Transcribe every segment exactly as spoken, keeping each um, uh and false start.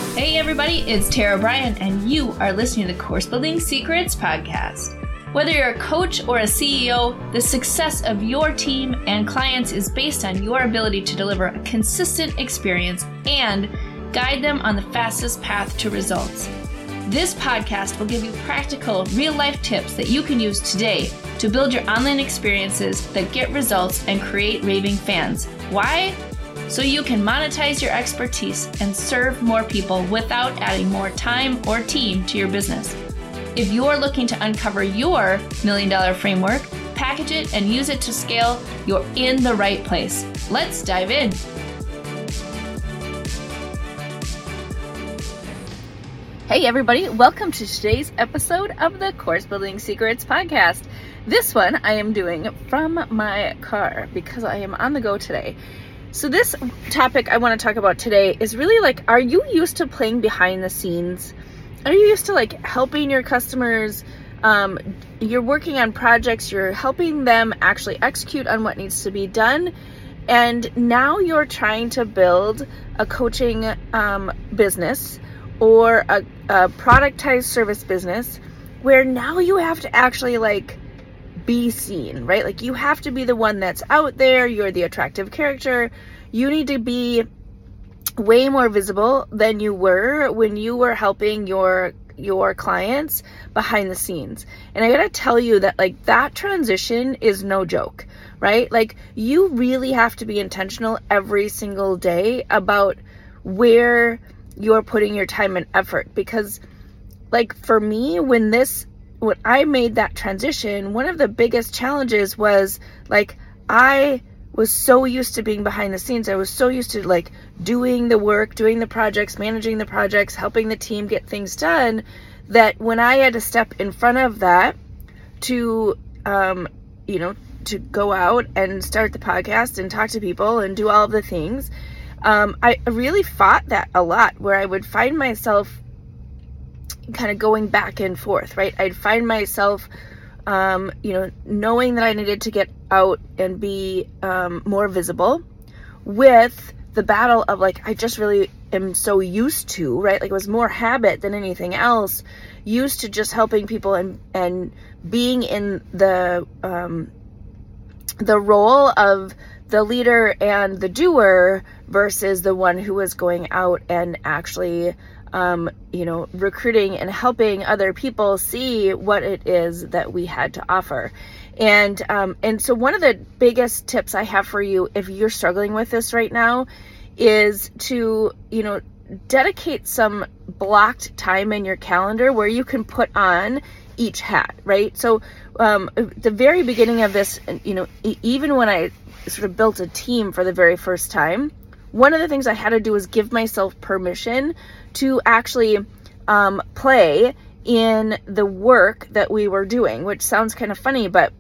Hey everybody, it's Tara Bryan, and you are listening to the Course Building Secrets podcast. Whether you're a coach or a C E O, the success of your team and clients is based on your ability to deliver a consistent experience and guide them on the fastest path to results. This podcast will give you practical, real-life tips that you can use today to build your online experiences that get results and create raving fans. Why? So you can monetize your expertise and serve more people without adding more time or team to your business. If you're looking to uncover your million dollar framework, package it, and use it to scale, you're in the right place. Let's dive in. Hey everybody, welcome to today's episode of the Course Building Secrets podcast. This one I am doing from my car because I am on the go today. So this topic I want to talk about today is really like, are you used to playing behind the scenes? Are you used to like helping your customers? Um, you're working on projects, you're helping them actually execute on what needs to be done. And now you're trying to build a coaching um, business or a, a productized service business where now you have to actually like be seen, right? Like you have to be the one that's out there. You're the attractive character. You need to be way more visible than you were when you were helping your your clients behind the scenes. And I gotta tell you that like that transition is no joke, right? Like you really have to be intentional every single day about where you're putting your time and effort. Because like for me, when this when I made that transition, one of the biggest challenges was like, I was so used to being behind the scenes. I was so used to like doing the work, doing the projects, managing the projects, helping the team get things done, that when I had to step in front of that to, um, you know, to go out and start the podcast and talk to people and do all of the things, um, I really fought that a lot, where I would find myself kind of going back and forth, right? I'd find myself, um, you know, knowing that I needed to get out and be um, more visible, with the battle of like, I just really am so used to, right? Like it was more habit than anything else, used to just helping people and, and being in the, um, the role of the leader and the doer versus the one who was going out and actually Um, you know, recruiting and helping other people see what it is that we had to offer. And, um, and so one of the biggest tips I have for you, if you're struggling with this right now, is to, you know, dedicate some blocked time in your calendar where you can put on each hat, right? So, um, the very beginning of this, you know, e- even when I sort of built a team for the very first time, one of the things I had to do was give myself permission to actually um, play in the work that we were doing, which sounds kind of funny, but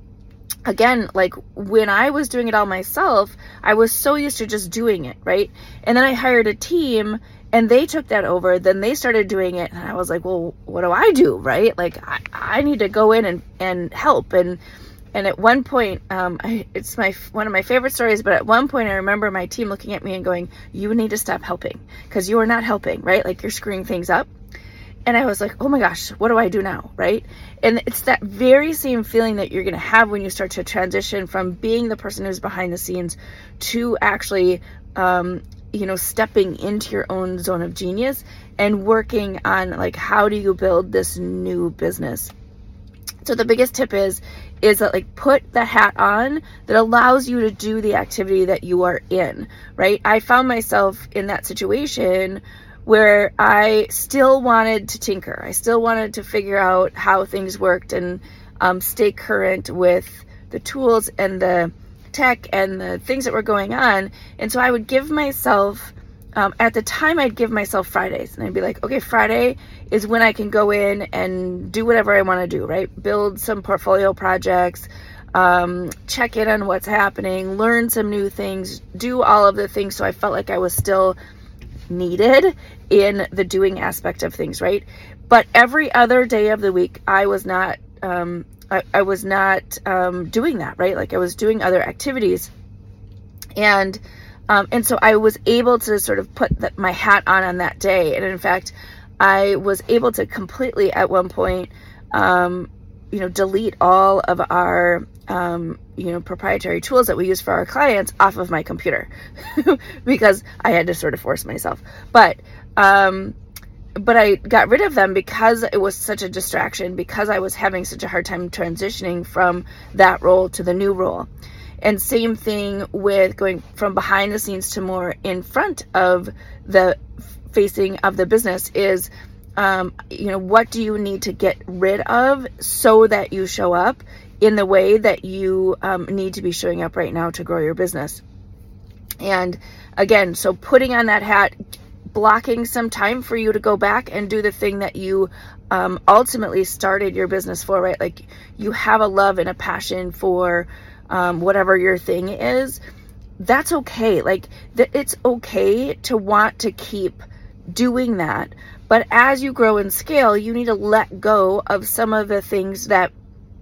again, like when I was doing it all myself, I was so used to just doing it, right? And then I hired a team and they took that over, then they started doing it, and I was like, well, what do I do, right? Like I, I need to go in and, and help. And And at one point, um, I, it's my one of my favorite stories, but at one point I remember my team looking at me and going, you need to stop helping because you are not helping, right? Like you're screwing things up. And I was like, oh my gosh, what do I do now, right? And it's that very same feeling that you're going to have when you start to transition from being the person who's behind the scenes to actually, um, you know, stepping into your own zone of genius and working on like, how do you build this new business? So the biggest tip is, is that like put the hat on that allows you to do the activity that you are in, right? I found myself in that situation where I still wanted to tinker. I still wanted to figure out how things worked and um, stay current with the tools and the tech and the things that were going on. And so I would give myself, um, at the time I'd give myself Fridays, and I'd be like, okay, Friday is when I can go in and do whatever I want to do, right? Build some portfolio projects, um, check in on what's happening, learn some new things, do all of the things. So I felt like I was still needed in the doing aspect of things, right? But every other day of the week, I was not, um, I, I was not um, doing that, right? Like I was doing other activities. And Um, and so I was able to sort of put the, my hat on on that day. And in fact, I was able to completely at one point, um, you know, delete all of our, um, you know, proprietary tools that we use for our clients off of my computer because I had to sort of force myself. But, um, but I got rid of them because it was such a distraction, because I was having such a hard time transitioning from that role to the new role. And same thing with going from behind the scenes to more in front of the facing of the business is, um, you know, what do you need to get rid of so that you show up in the way that you um, need to be showing up right now to grow your business. And again, so putting on that hat, blocking some time for you to go back and do the thing that you um, ultimately started your business for, right? Like you have a love and a passion for Um, whatever your thing is, that's okay. Like th- it's okay to want to keep doing that. But as you grow and scale, you need to let go of some of the things that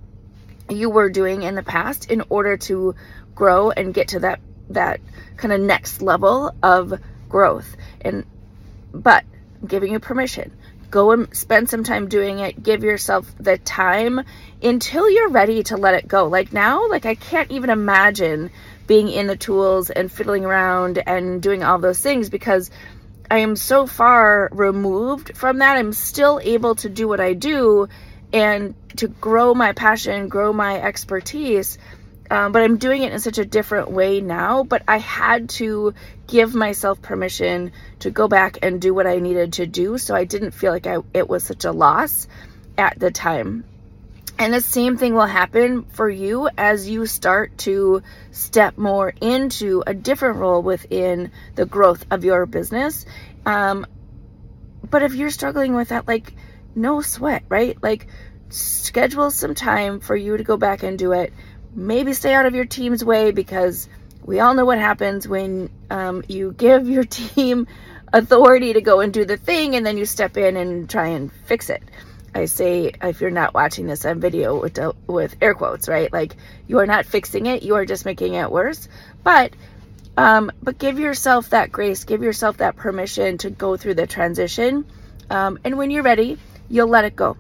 you were doing in the past in order to grow and get to that, that kind of next level of growth. And, but I'm giving you permission. Go and spend some time doing it. Give yourself the time until you're ready to let it go. Like now, like I can't even imagine being in the tools and fiddling around and doing all those things because I am so far removed from that. I'm still able to do what I do and to grow my passion, grow my expertise. Um, but I'm doing it in such a different way now, but I had to give myself permission to go back and do what I needed to do. So I didn't feel like I, it was such a loss at the time. And the same thing will happen for you as you start to step more into a different role within the growth of your business. Um, but if you're struggling with that, like no sweat, right? Like schedule some time for you to go back and do it. Maybe stay out of your team's way because we all know what happens when um, you give your team authority to go and do the thing and then you step in and try and fix it. I say, if you're not watching this on video with, with air quotes, right? Like you are not fixing it. You are just making it worse. But, um, but give yourself that grace, give yourself that permission to go through the transition. Um, and when you're ready, you'll let it go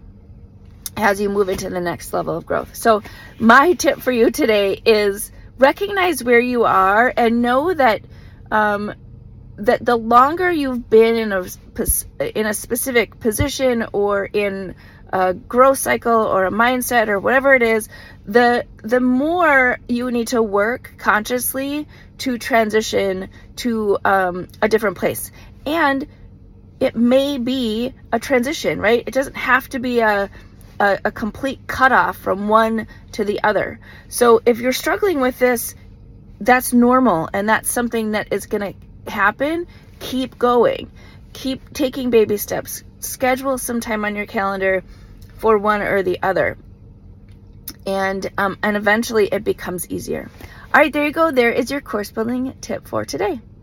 as you move into the next level of growth. So my tip for you today is recognize where you are and know that, um, that the longer you've been in a, in a specific position or in a growth cycle or a mindset or whatever it is, the, the more you need to work consciously to transition to, um, a different place. And it may be a transition, right? It doesn't have to be a, A, a complete cutoff from one to the other. So if you're struggling with this, that's normal and that's something that is going to happen. Keep going. Keep taking baby steps. Schedule some time on your calendar for one or the other. And um, and eventually it becomes easier. All right, there you go. There is your course building tip for today.